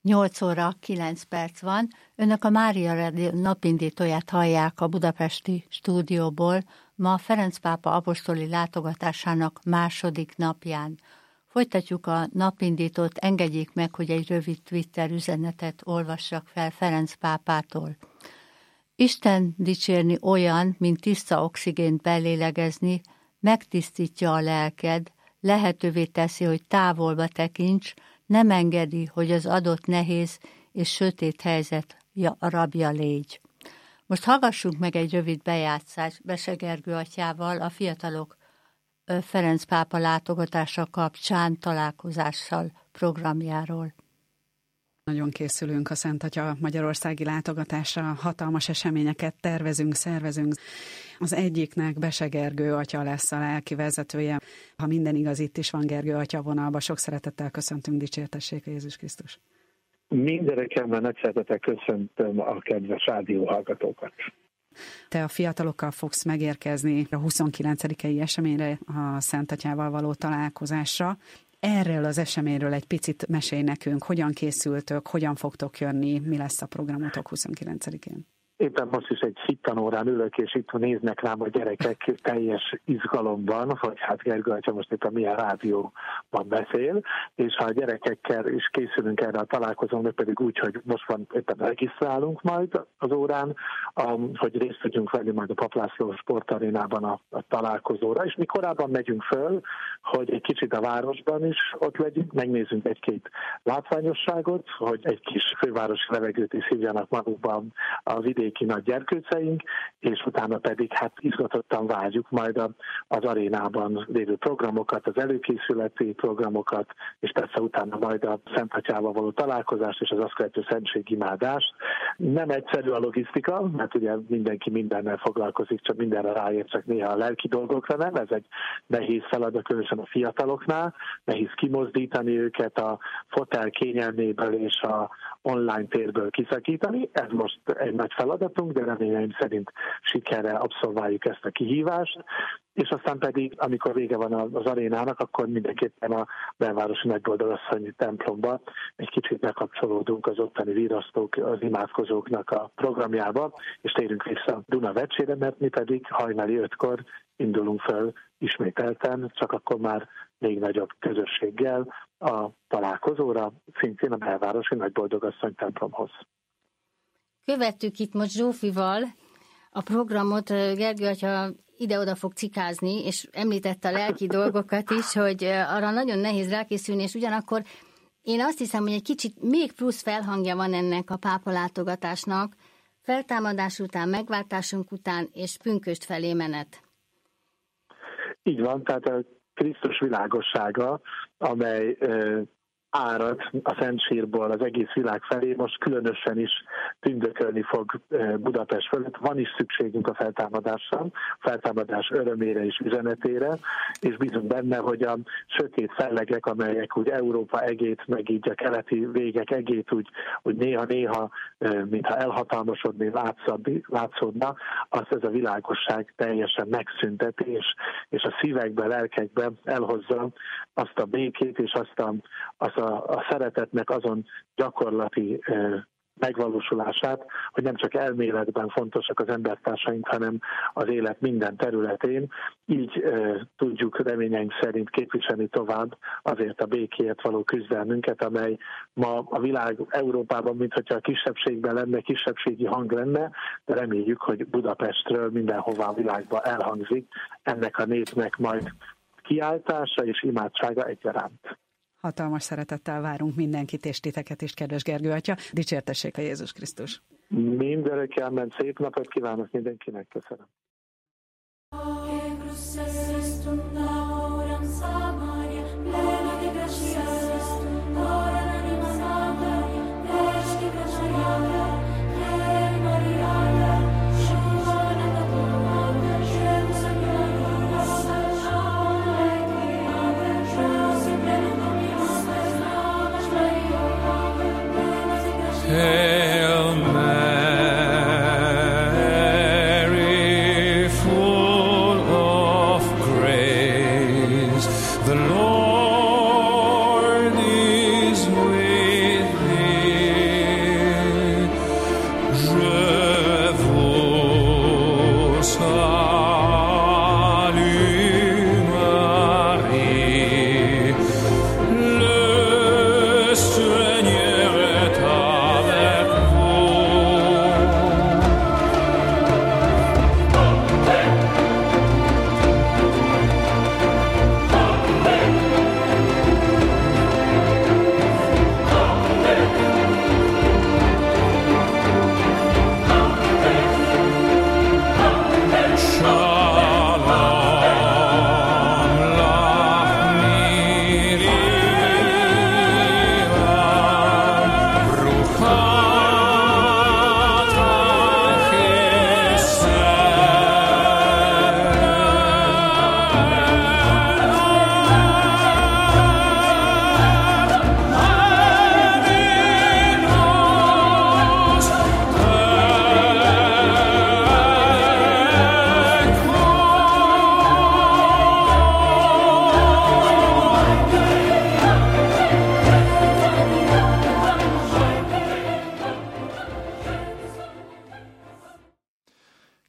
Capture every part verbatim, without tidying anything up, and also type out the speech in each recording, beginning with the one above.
nyolc óra kilenc perc van. Önök a Mária Rádió napindítóját hallják a budapesti stúdióból ma Ferenc pápa apostoli látogatásának második napján. Folytatjuk a napindítót, engedjék meg, hogy egy rövid Twitter üzenetet olvassak fel Ferenc pápától. Isten dicsérni olyan, mint tiszta oxigént belélegezni, megtisztítja a lelked, lehetővé teszi, hogy távolba tekints, nem engedi, hogy az adott nehéz és sötét helyzet rabja légy. Most hallgassunk meg egy rövid bejátszást Bese Gergő atyával a fiatalok Ferenc pápa látogatása kapcsán találkozással programjáról. Nagyon készülünk a Szent Atya magyarországi látogatásra, hatalmas eseményeket tervezünk, szervezünk. Az egyiknek Bese Gergő atya lesz a lelki vezetője. Ha minden igaz, itt is van Gergő atya vonalban. Sok szeretettel köszöntünk, dicsértessék a Jézus Krisztus. Mindenekemben nagy szeretettel köszöntöm a kedves rádióhallgatókat. Te a fiatalokkal fogsz megérkezni a huszonkilencedikei eseményre, a Szent Atyával való találkozásra. Erről az eseményről egy picit mesélj nekünk, hogyan készültök, hogyan fogtok jönni, mi lesz a programotok huszonkilencedikén? Éppen most is egy hittanórán ülök, és itt néznek rám a gyerekek teljes izgalomban, hogy hát Gergő atya most éppen milyen rádióban beszél, és ha a gyerekekkel is készülünk erre a találkozóra, pedig úgy, hogy most van éppen regisztrálunk majd az órán, hogy részt tudjunk venni majd a Papp László sportarénában a, a találkozóra, és mi korábban megyünk föl, hogy egy kicsit a városban is ott legyünk, megnézzünk egy-két látványosságot, hogy egy kis fővárosi levegőt is szívjanak magukban az idén nagy gyerkőceink, és utána pedig hát izgatottan várjuk majd az arénában lévő programokat, az előkészületi programokat, és persze utána majd a Szent Atyával való találkozást és az azt követő szentségimádást. Nem egyszerű a logisztika, mert ugye mindenki mindennel foglalkozik, csak mindenre ráér, csak néha a lelki dolgokra nem. Ez egy nehéz feladat, különösen a fiataloknál. Nehéz kimozdítani őket a fotel kényelméből és a online térből kiszakítani. Ez most egy nagy feladatunk, de reményeim szerint sikerre abszolváljuk ezt a kihívást, és aztán pedig, amikor vége van az arénának, akkor mindenképpen a belvárosi Nagyboldogasszonyi templomba egy kicsit bekapcsolódunk az ottani virasztók, az imádkozóknak a programjába, és térünk vissza Dunavecsére, mert mi pedig hajnali ötkor indulunk fel ismételten, csak akkor már még nagyobb közösséggel a találkozóra, szintén a belvárosi Nagyboldogasszony templomhoz. Követtük itt most Zsófival a programot, Gergő atya ide-oda fog cikázni, és említette a lelki dolgokat is, hogy arra nagyon nehéz rákészülni, és ugyanakkor én azt hiszem, hogy egy kicsit még plusz felhangja van ennek a pápa látogatásnak, feltámadás után, megváltásunk után, és pünkösd felé menet. Így van, tehát a Krisztus világossága, amely árad a Szentsírból az egész világ felé, most különösen is tündökölni fog Budapest fölött. Van is szükségünk a feltámadásra, a feltámadás örömére és üzenetére, és bízunk benne, hogy a sötét fellegek, amelyek úgy Európa egét, meg így a keleti végek egét úgy, úgy néha-néha, mintha elhatalmasodni látszódna, azt ez a világosság teljesen megszünteti, és, és a szívekbe, lelkekbe elhozza azt a békét, és azt a, azt a A, a szeretetnek azon gyakorlati e, megvalósulását, hogy nem csak elméletben fontosak az embertársaink, hanem az élet minden területén. Így e, tudjuk reményeink szerint képviselni tovább azért a békéért való küzdelmünket, amely ma a világ Európában, mintha a kisebbségben lenne, kisebbségi hang lenne, de reméljük, hogy Budapestről mindenhová a világban elhangzik ennek a népnek majd kiáltása és imádsága egyaránt. Hatalmas szeretettel várunk mindenkit és titeket is, kedves Gergő atya. Dicsértessék a Jézus Krisztus! Mindenekkel ment szép napot kívánok mindenkinek, köszönöm. Hail Mary, full of grace, the Lord is with thee.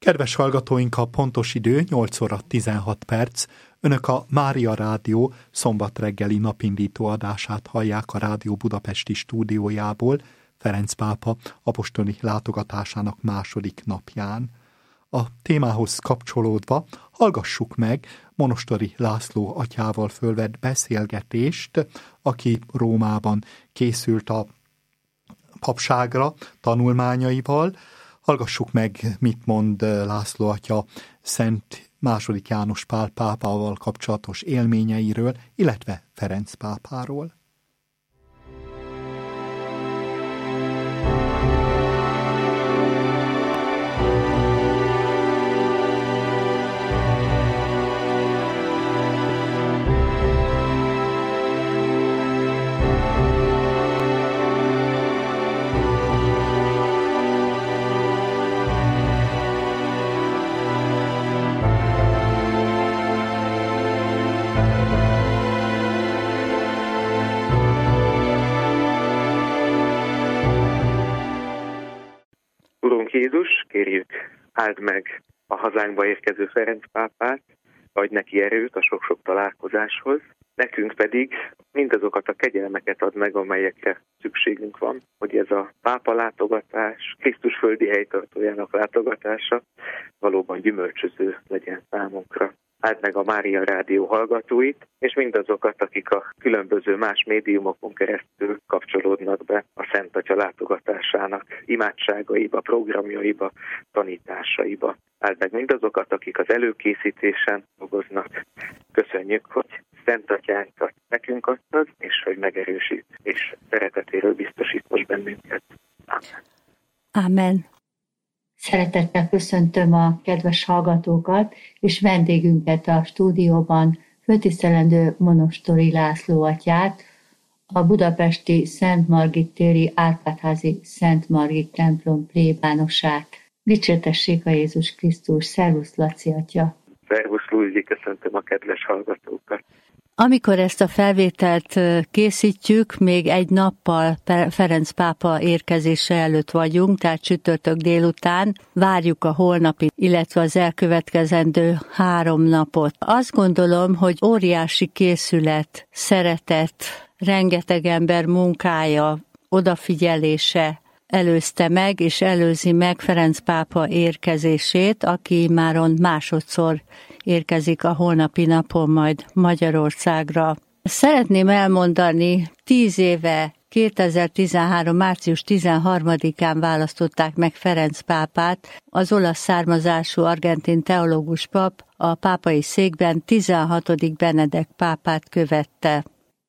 Kedves hallgatóink, a pontos idő nyolc óra tizenhat perc. Önök a Mária Rádió szombat reggeli napindító adását hallják a Rádió Budapesti stúdiójából, Ferenc pápa apostoli látogatásának második napján. A témához kapcsolódva hallgassuk meg Monostori László atyával fölvett beszélgetést, aki Rómában készült a papságra tanulmányaival. Hallgassuk meg, mit mond László atya Szent második János Pál pápával kapcsolatos élményeiről, illetve Ferenc pápáról. Jézus, kérjük, áld meg a hazánkba érkező Ferenc pápát, adj neki erőt a sok-sok találkozáshoz, nekünk pedig mindazokat a kegyelmeket ad meg, amelyekre szükségünk van, hogy ez a pápa látogatás, Krisztus földi helytartójának látogatása valóban gyümölcsöző legyen számunkra. Áld meg a Mária Rádió hallgatóit, és mindazokat, akik a különböző más médiumokon keresztül kapcsolódnak be a Szent Atya látogatásának imádságaiba, programjaiba, tanításaiba. Áld meg mindazokat, akik az előkészítésen dolgoznak. Köszönjük, hogy Szent Atyánkat nekünk adtad, és hogy megerősít, és szeretetéről biztosít most bennünket. Amen. Amen. Szeretettel köszöntöm a kedves hallgatókat, és vendégünket a stúdióban, főtisztelendő Monostori László atyát, a budapesti Szent Margit téri Árpád-házi Szent Margit templom plébánosát. Dicsértessék a Jézus Krisztus! Szervusz, Laci atya! Szervusz, Lúzi, köszöntöm a kedves hallgatókat! Amikor ezt a felvételt készítjük, még egy nappal Ferenc pápa érkezése előtt vagyunk, tehát csütörtök délután, várjuk a holnapi, illetve az elkövetkezendő három napot. Azt gondolom, hogy óriási készület, szeretet, rengeteg ember munkája, odafigyelése előzte meg, és előzi meg Ferenc pápa érkezését, aki máron másodszor érkezik a holnapi napon majd Magyarországra. Szeretném elmondani, tíz éve, kétezer-tizenhárom. március tizenharmadikán választották meg Ferenc pápát, az olasz származású argentin teológus pap a pápai székben tizenhatodik Benedek pápát követte.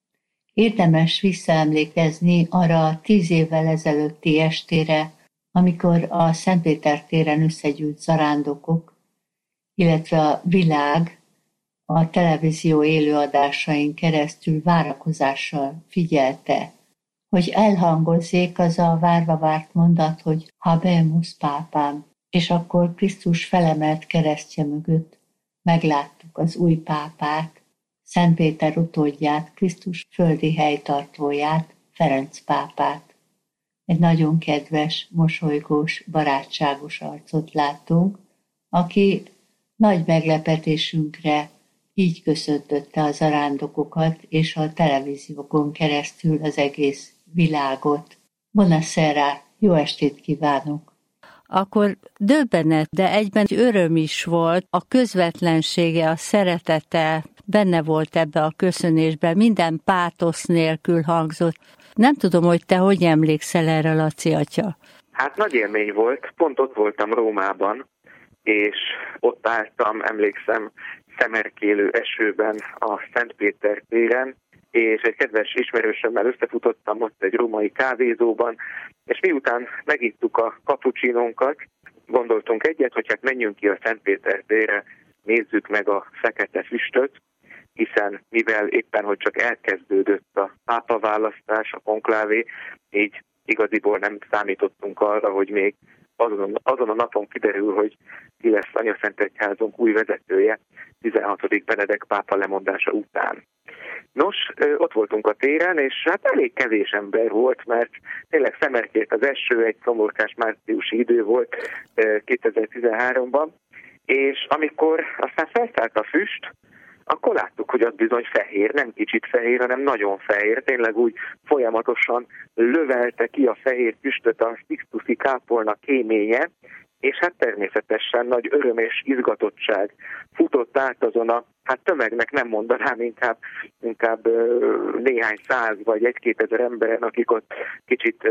Érdemes visszaemlékezni arra a tíz évvel ezelőtti estére, amikor a Szentpéter téren összegyűlt zarándokok, illetve a világ a televízió élőadásain keresztül várakozással figyelte, hogy elhangozzék az a várva várt mondat, hogy Habemus pápám, és akkor Krisztus felemelt keresztje mögött megláttuk az új pápát, Szent Péter utódját, Krisztus földi helytartóját, Ferenc pápát. Egy nagyon kedves, mosolygós, barátságos arcot láttunk, aki nagy meglepetésünkre így köszöntötte a zarándokokat, és a televíziókon keresztül az egész világot. Buonasera, jó estét kívánok! Akkor döbbenet, de egyben öröm is volt, a közvetlensége, a szeretete benne volt ebbe a köszönésben, minden pátosz nélkül hangzott. Nem tudom, hogy te hogy emlékszel erre, Laci atya? Hát nagy élmény volt, pont ott voltam Rómában, és ott álltam, emlékszem, szemerkélő esőben a Szent Péter téren, és egy kedves ismerősömmel összefutottam ott egy római kávézóban, és miután megittuk a kapucsinónkat, gondoltunk egyet, hogy hát menjünk ki a Szent Péter térre, nézzük meg a fekete füstöt, hiszen mivel éppen, hogy csak elkezdődött a pápaválasztás, a konklávé, így igaziból nem számítottunk arra, hogy még azon, azon a napon kiderül, hogy ki lesz Anyaszentegyházunk új vezetője tizenhatodik Benedek pápa lemondása után. Nos, ott voltunk a téren, és hát elég kevés ember volt, mert tényleg szemerkélt az eső, egy szomorkás márciusi idő volt kétezer-tizenháromban, és amikor aztán felszállt a füst, akkor láttuk, hogy az bizony fehér, nem kicsit fehér, hanem nagyon fehér, tényleg úgy folyamatosan lövelte ki a fehér füstöt a Sixtusi kápolna kéménye, és hát természetesen nagy öröm és izgatottság futott át azon a, hát tömegnek nem mondanám, inkább, inkább néhány száz vagy egy-két ezer emberen, akik ott kicsit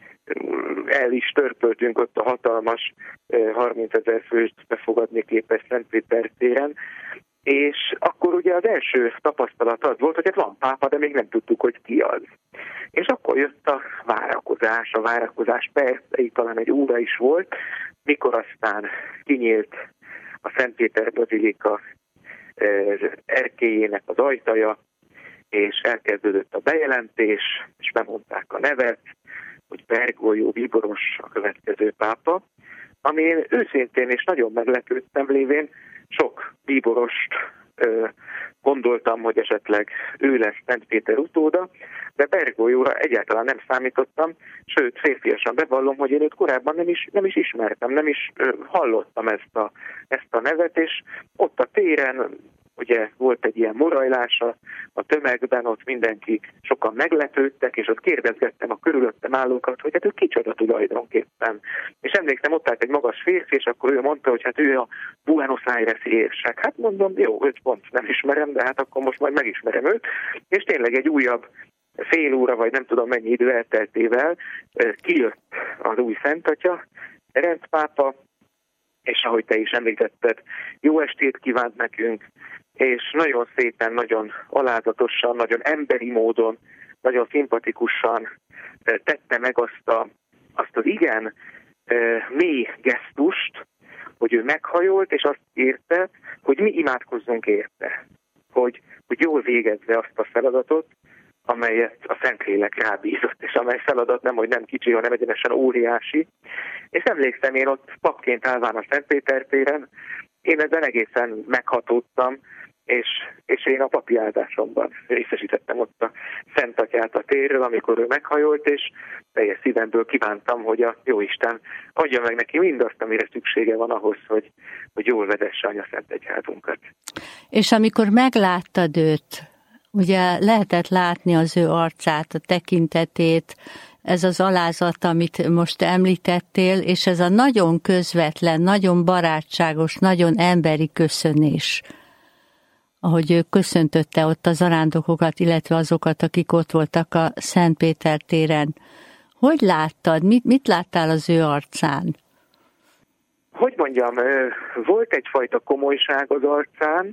el is törpöltünk ott a hatalmas harmincezer főst befogadni képes Szentpéter téren. És akkor ugye az első tapasztalat az volt, hogy hát van pápa, de még nem tudtuk, hogy ki az. És akkor jött a várakozás, a várakozás percei, talán egy óra is volt, mikor aztán kinyílt a Szentpéter bazilika erkélyének az ajtaja, és elkezdődött a bejelentés, és bemondták a nevet, hogy Bergoglio Bíboros a következő pápa, ami én őszintén és nagyon meglepődtem lévén, sok bíborost ö, gondoltam, hogy esetleg ő lesz Szent Péter utóda, de Bergoglióra egyáltalán nem számítottam, sőt, férfiasan bevallom, hogy én őt korábban nem is, nem is ismertem, nem is ö, hallottam ezt a, ezt a nevet, és ott a téren ugye volt egy ilyen morajlása a tömegben, ott mindenki sokan meglepődtek, és ott kérdezgettem a körülöttem állókat, hogy hát ő kicsoda tulajdonképpen. És emlékszem, ott állt egy magas férfi, és akkor ő mondta, hogy hát ő a Buenos Aires-i érsek. Hát mondom, jó, őt pont nem ismerem, de hát akkor most majd megismerem őt. És tényleg egy újabb fél óra, vagy nem tudom mennyi idő elteltével kijött az új Szentatya, Ferenc pápa, és ahogy te is említetted, jó estét kívánt nekünk, és nagyon szépen, nagyon alázatosan, nagyon emberi módon, nagyon szimpatikusan tette meg azt, a, azt az igen mély gesztust, hogy ő meghajolt, és azt érte, hogy mi imádkozzunk érte, hogy, hogy jól végezze azt a feladatot, amelyet a Szentlélek rábízott, és amely feladat nem, hogy nem kicsi, hanem egyenesen óriási. És emlékszem, én ott papként állván a Szentpéter téren, én ezen egészen meghatódtam, és, és én a papi áldásomban részesítettem ott a Szent Atyát a térről, amikor ő meghajolt, és teljes szívemből kívántam, hogy a Jóisten adja meg neki mindazt, amire szüksége van ahhoz, hogy, hogy jól vezesse Anyaszentegyházunkat. És amikor megláttad őt, ugye lehetett látni az ő arcát, a tekintetét, ez az alázat, amit most említettél, és ez a nagyon közvetlen, nagyon barátságos, nagyon emberi köszönés, ahogy ő köszöntötte ott a zarándokokat, illetve azokat, akik ott voltak a Szentpéter téren. Hogy láttad? Mit, mit láttál az ő arcán? Hogy mondjam, volt egyfajta komolyság az arcán,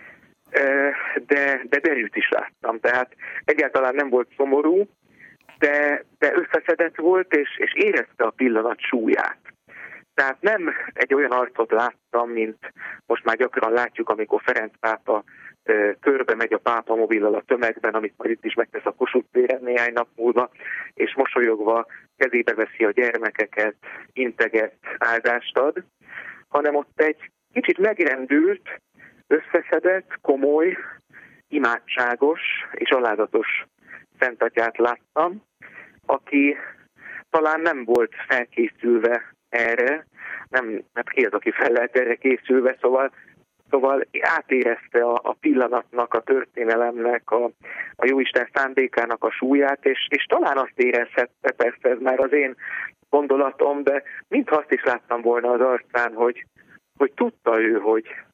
de, de derűt is láttam. Tehát egyáltalán nem volt szomorú, de, de összeszedett volt, és, és érezte a pillanat súlyát. Tehát nem egy olyan arcot láttam, mint most már gyakran látjuk, amikor Ferenc pápa e, körbe megy a pápa mobillal a tömegben, amit majd itt is megtesz a Kossuth téren néhány nap múlva, és mosolyogva kezébe veszi a gyermekeket, integet, áldást ad, hanem ott egy kicsit megrendült, összeszedett, komoly, imádságos és alázatos Szent Atyát láttam, aki talán nem volt felkészülve erre, nem, mert ki az, aki fel lehet erre készülve, szóval, szóval átérezte a, a pillanatnak, a történelemnek, a, a Jóisten szándékának a súlyát, és, és talán azt érezhette, persze ez már az én gondolatom, de mintha azt is láttam volna az arcán, hogy, hogy tudta ő, hogy,